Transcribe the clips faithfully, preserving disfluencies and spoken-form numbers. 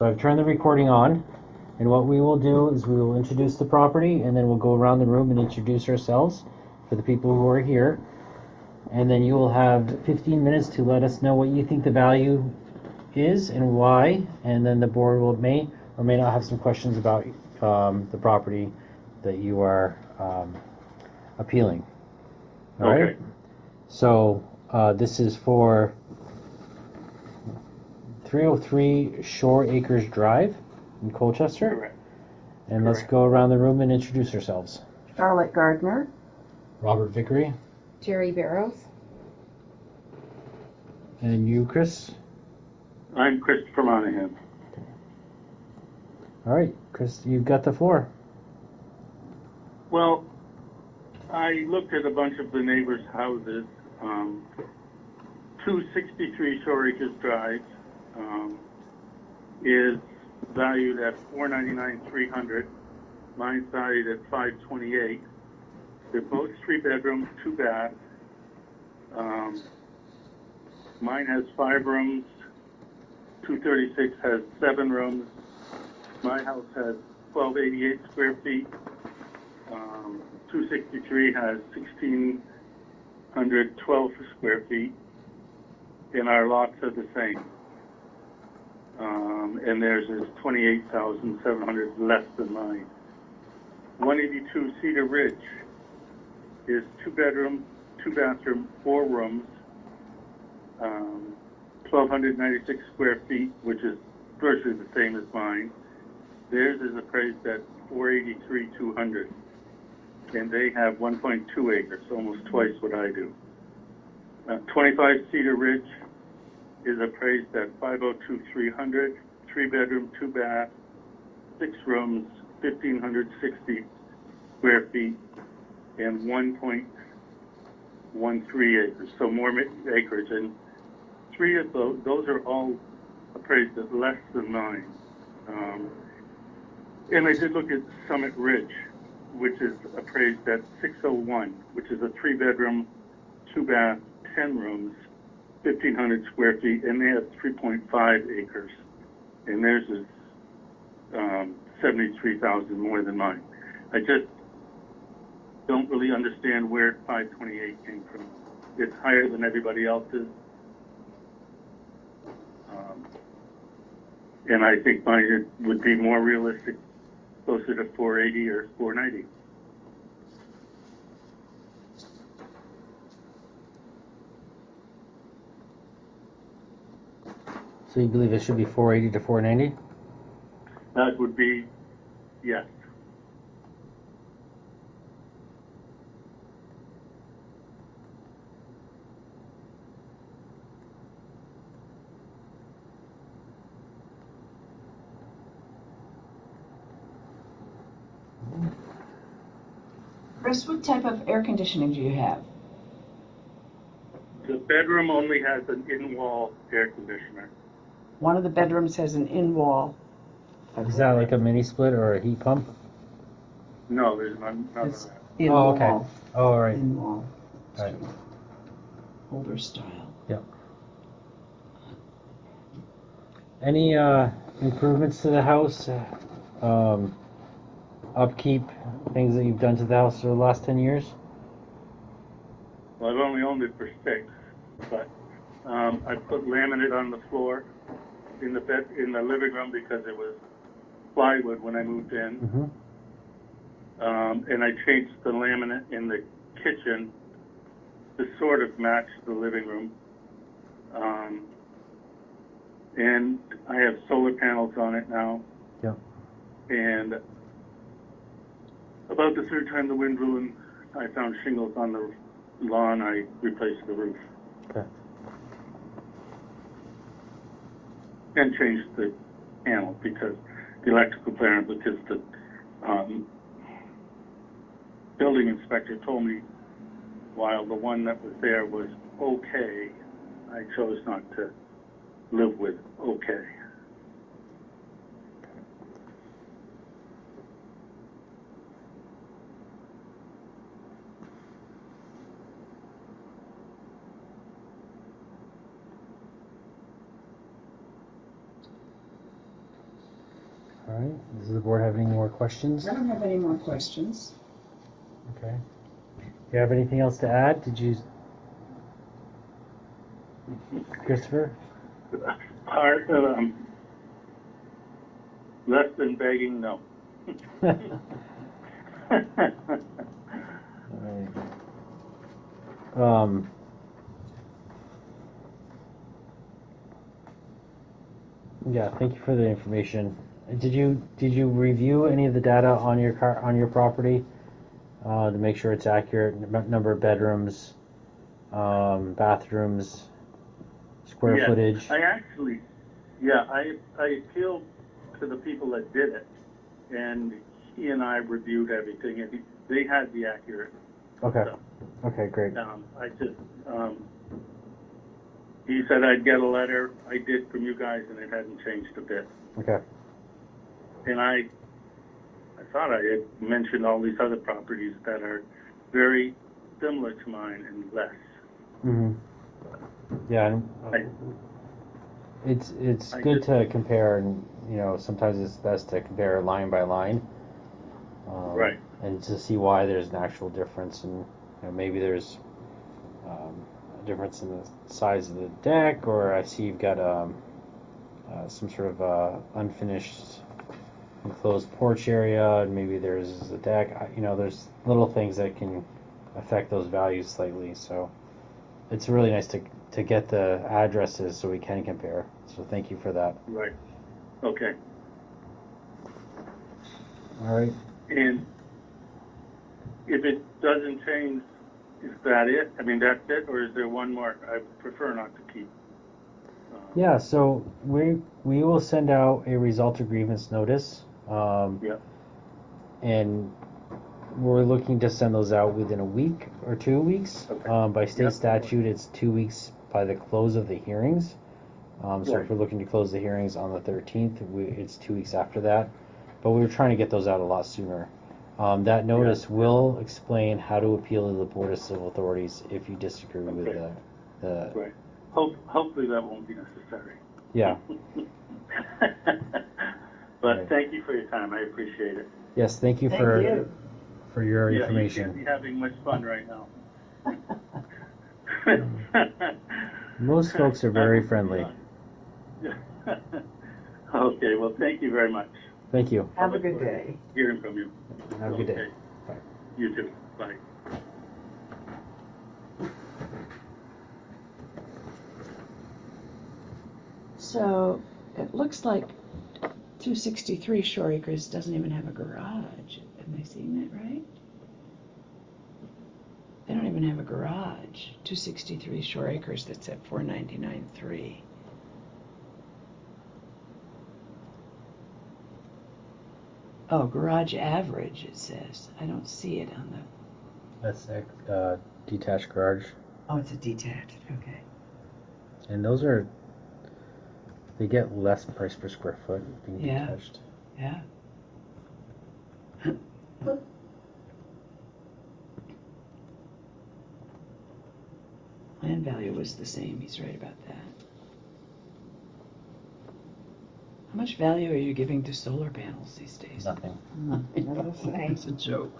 So I've turned the recording on, and what we will do is we will introduce the property, and then we'll go around the room and introduce ourselves for the people who are here. And then you will have fifteen minutes to let us know what you think the value is and why, and then the board will may or may not have some questions about um, the property that you are um, appealing. All Okay. right. So uh, this is for three oh three Shore Acres Drive in Colchester. Correct. And let's Correct. go around the room and introduce ourselves. Charlotte Gardner. Robert Vickery. Jerry Barrows. And you, Chris? I'm Christopher Monahan. All right, Chris, you've got the floor. Well, I looked at a bunch of the neighbors' houses. Um, two sixty-three Shore Acres Drive um, is valued at four ninety-nine three hundred. Mine's valued at five twenty-eight. They're both three bedrooms, two baths. Um, mine has five rooms. two thirty-six has seven rooms. My house has twelve eighty-eight square feet. Um, two sixty-three has sixteen twelve square feet, and our lots are the same. Um, and theirs is twenty-eight thousand seven hundred less than mine. one eighty-two Cedar Ridge is two bedroom, two bathroom, four rooms, um, twelve ninety-six square feet, which is virtually the same as mine. Theirs is appraised at four eighty-three two hundred, and they have one point two acres, almost twice what I do. Uh, twenty-five Cedar Ridge is appraised at five oh two three hundred, three bedroom, two bath, six rooms, fifteen sixty square feet, and one point one three acres, so more acreage. And three of those, those are all appraised at less than mine. Um, and I did look at Summit Ridge, which is appraised at six oh one, which is a three bedroom, two bath, ten rooms, fifteen hundred square feet, and they have three point five acres, and theirs is um, seventy-three thousand more than mine. I just don't really understand where five twenty-eight came from. It's higher than everybody else's, um, and I think mine would be more realistic, closer to four eighty or four ninety. So you believe it should be four eighty to four ninety? That would be, yes. Chris, what type of air conditioning do you have? The bedroom only has an in-wall air conditioner. One of the bedrooms has an in-wall. Is that like a mini split or a heat pump? No, there's none, none of It's that. in-wall. Oh, okay. Oh, all right. In-wall. All right. Older style. Yep. Any uh, improvements to the house? Um, upkeep, things that you've done to the house for the last ten years? Well, I've only owned it for six, but um, I put laminate on the floor in the bed in the living room because it was plywood when I moved in, Mm-hmm. um, and I changed the laminate in the kitchen to sort of match the living room. Um, and I have solar panels on it now. Yep. And about the third time the wind blew and I found shingles on the lawn, I replaced the roof. Okay. And changed the panel because the electrical panel, because the um, building inspector told me while the one that was there was okay, I chose not to live with okay. All right. Does the board have any more questions? I don't have any more questions. Okay. Do you have anything else to add? Did you, Christopher? Part of um, less than begging, no. All right. Um, yeah, thank you for the information. Did you did you review any of the data on your car on your property uh, to make sure it's accurate? N- Number of bedrooms, um, bathrooms, square Yes, footage. I actually, yeah, I I appealed to the people that did it, and he and I reviewed everything, and he, they had the accurate Okay. stuff. Okay, great. Um, I just, um, he said I'd get a letter. I did from you guys, and it hadn't changed a bit. Okay. And I, I thought I had mentioned all these other properties that are very similar to mine and less. Mm-hmm. Yeah, and I, it's it's I good just, to compare, and you know sometimes it's best to compare line by line, um, right, and to see why there's an actual difference, and you know, maybe there's um, a difference in the size of the deck, or I see you've got um, uh, some sort of uh, unfinished enclosed porch area, and maybe there's a deck. I- You know, there's little things that can affect those values slightly. So it's really nice to to get the addresses so we can compare. So thank you for that. right. Okay. All right. And if it doesn't change, is that it? I mean, that's it, or is there one more? I prefer not to keep. Um, Yeah. So we we will send out a result of grievance notice, um, yeah. and we're looking to send those out within a week or two weeks. Okay. Um, by state Yep. statute, it's two weeks by the close of the hearings. Um, so Right. if we're looking to close the hearings on the thirteenth, we, it's two weeks after that. But we were trying to get those out a lot sooner. Um, that notice Yeah. will explain how to appeal to the Board of Civil Authorities if you disagree with Okay. the, the Right. Hope, hopefully that won't be necessary. yeah. But Right. thank you for your time. I appreciate it. Yes, thank you Thank for you. for your Yeah, you can't information. be having much fun right now. Most folks are I very will be friendly. on. Okay, well, thank you very much. Thank you. Have I a look good forward to day. Hearing from you. Have a good day. Okay. Bye. You too. Bye. So it looks like two sixty-three Shore Acres doesn't even have a garage. Am I seeing that right? They don't even have a garage. two sixty-three Shore Acres, that's at four ninety-nine three. Oh, garage average, it says. I don't see it on the. That's uh, detached garage, Oh, it's a detached. Okay. and those are they get less price per square foot being Yeah. detached. Yeah. Land value was the same. He's right about that. How much value are you giving to solar panels these days? Nothing. It's a joke.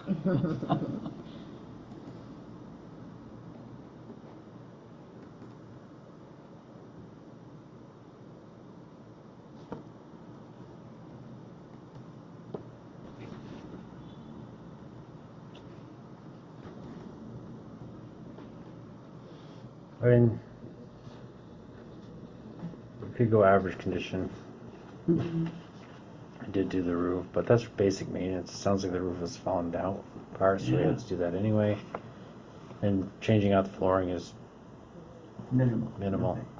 I mean, you could go average condition. Mhm. I did do the roof, but that's basic maintenance. It sounds like the roof has fallen down apart, so we Yeah. had to do that anyway. And changing out the flooring is Minimal. minimal. Okay.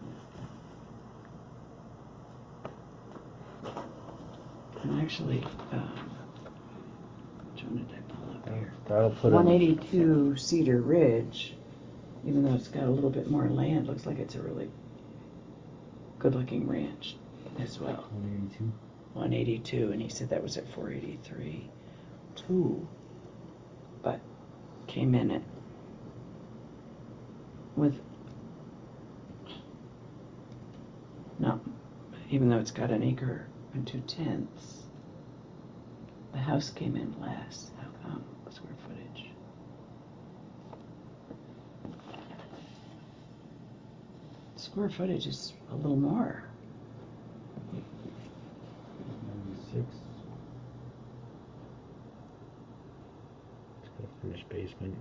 And actually, um, which one did I pull up here? That'll put one in. eighty-two Cedar Ridge, even though it's got a little bit more land, looks like it's a really good-looking ranch as well. one eighty-two. one eighty-two, and he said that was at four eighty-three. Two, but came in at with no, even though it's got an acre and two tenths. The house came in less. How come? Square footage. Square footage is a little more. ninety-six. It's got a finished basement.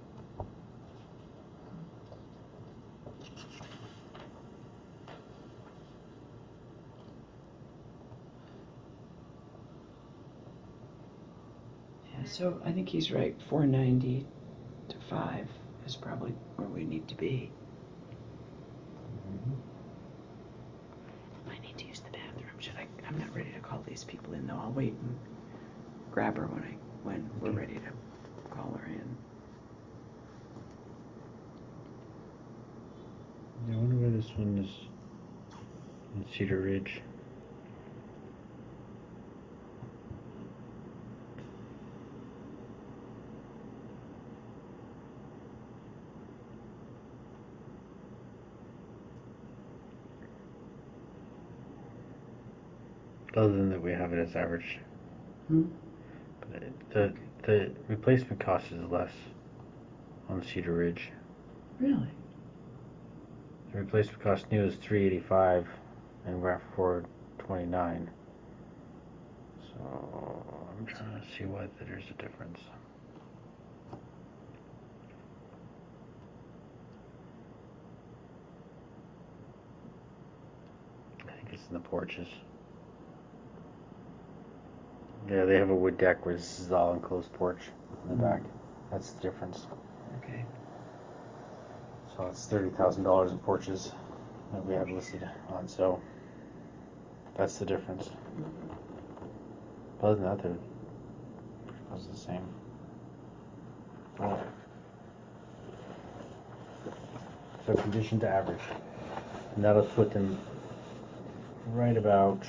Yeah, so I think he's right. four ninety to five is probably where we need to be. Mm-hmm. I need to use the bathroom. Should I? I'm not ready to call these people in though. I'll wait and grab her when I when we're ready to call her in. I wonder where this one is in Cedar Ridge. Other than that, we have it as average. Hmm? But the the replacement cost is less on Cedar Ridge. Really? The replacement cost new is three eighty-five, and we're at four twenty-nine. So I'm trying to see why there's a difference. I think it's in the porches. Yeah, they have a wood deck where this is all enclosed porch in the Mm. back. That's the difference. Okay. So it's thirty thousand dollars in porches that we have listed on. So that's the difference. Other than that, they're pretty much the same. Oh. So condition to average, and that'll put them right about.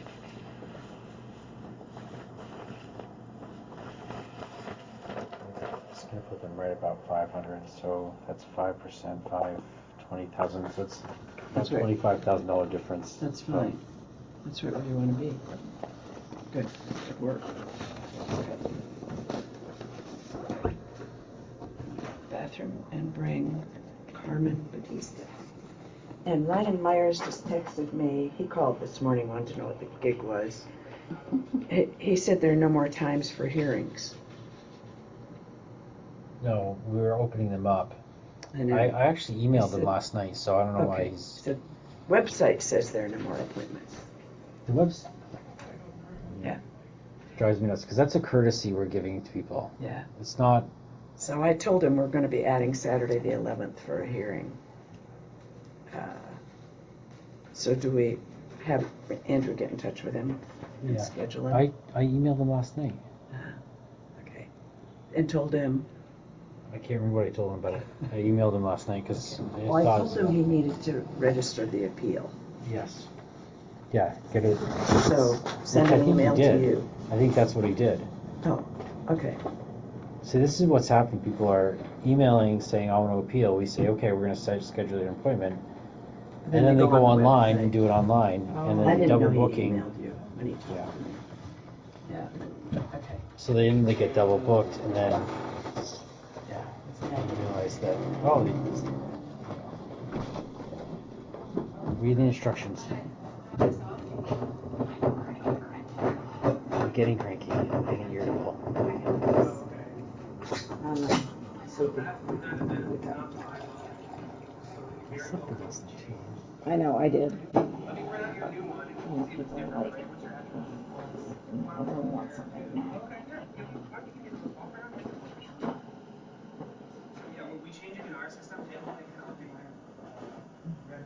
It's gonna put them right about five hundred. So that's five percent, five twenty thousand. So it's about That's right. twenty-five thousand dollar difference. That's So fine. That's right where you want to be. Good. Good work. Okay. Bathroom and bring Carmen Batista. And Ryan Myers just texted me. He called this morning, wanted to know what the gig was. He, he said there are no more times for hearings. No, we were opening them up. I know. I, I actually emailed He him said- last night, so I don't know why Okay. he's The website says there are no more appointments. the webs. Yeah. Drives me nuts because that's a courtesy we're giving to people. Yeah. It's not. So I told him we're going to be adding Saturday the eleventh for a hearing. Uh, so do we have Andrew get in touch with him and Yeah. schedule him? I I emailed him last night. Uh, okay. And told him. I can't remember what I told him, but I, I emailed him last night because I Well, I thought. told him he needed to register the appeal. Yes. Yeah. Get it. So send Which I an think he email to did. you. I think that's what he did. Oh, okay. So this is what's happening. People are emailing saying, I want to appeal. We say, okay, we're going to schedule an appointment. And then, and then they, they go, go on online the and do it online. Oh, and then I didn't double know booking. He emailed you when he talked Yeah. to me. Yeah. Okay. So then they get double booked and then yeah, you realize that, oh, they, read the instructions. I'm getting cranky. I'm getting irritable. Um, so we, we talked. I slept with this thing too. I know, I did. You know, people are like, everyone wants something now. Yeah, when we change it in our system, it'll like copy my uh, red.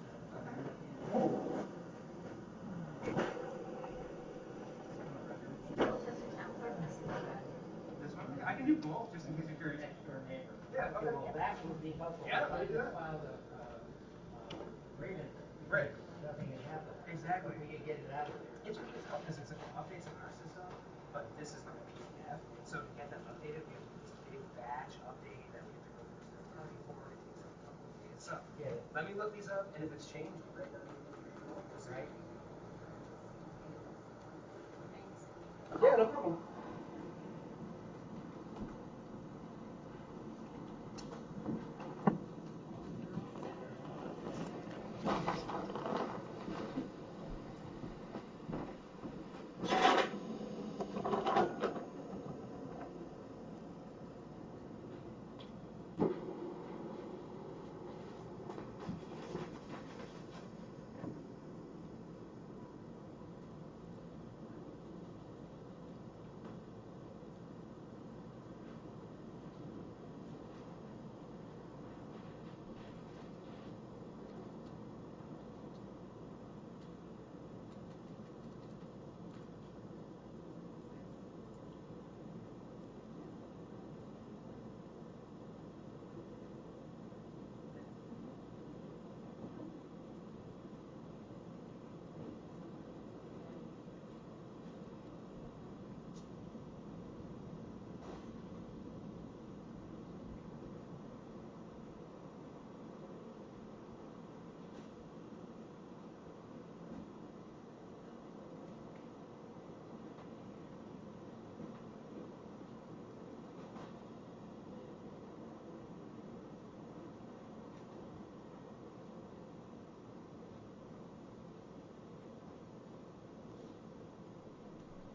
This one? I can do both, just in case if you're a next door neighbor. Yeah, okay. Well, that would be helpful. Yeah, let me do that. Filed a uh, grievance. Right. Nothing had happened. Exactly. We could get it out of there. It's really tough because it's like updates in our system, but this is like a P D F. So to get them updated, we have to do this big batch update that we have to go through third party for. It takes like a couple of days. So yeah, let me look these up, and if it's changed, right down here. Right. Yeah, no problem.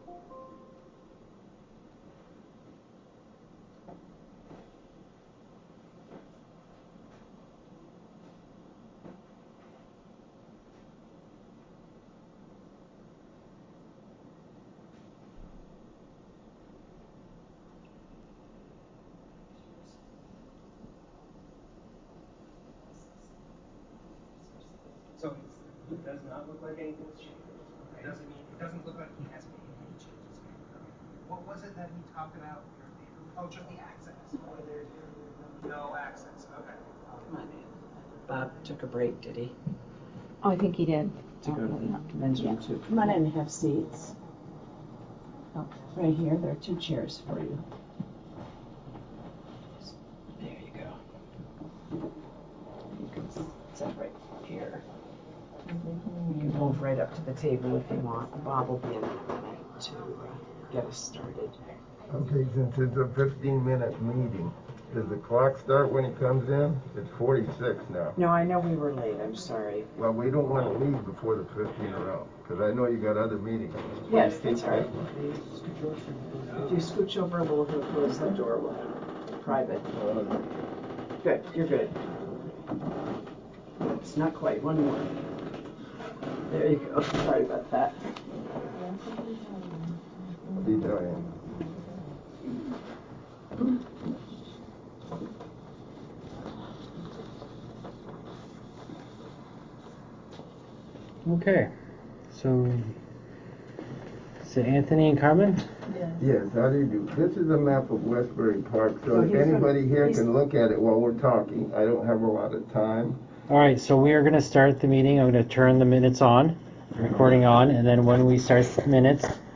So it's, it does not look like anything's changed. It doesn't mean, it doesn't look like he has made any changes. What was it that he talked about your neighbor? Oh, just the access. Oh, there's no access. Okay. Come on in. Bob took a break, did he? Oh, I think he did. To go to the men's room too. Come on in and have seats. Oh. Right here, there are two chairs for you. There you go. You can sit right here. You can move right up to the table if you want. Bob will be in in a minute to uh, get us started. Okay, since it's a fifteen minute meeting, does the clock start when he comes in? It's forty-six now. No, I know we were late. I'm sorry. Well, we don't want to leave before the fifteen are out, because I know you got other meetings. Yes, that's right. If you scooch over, we'll we'll close the door. We'll have private. Uh, Good, you're good. It's not quite. One more. There you go. Sorry about that. be Diane. Okay, so so Anthony and Carmen. Yes, how do you do? This is a map of Westbury Park, so So if he's anybody gonna- here he's- can look at it while we're talking. I don't have a lot of time. All right, so we are going to start the meeting. I'm going to turn the minutes on, recording on, and then when we start the minutes,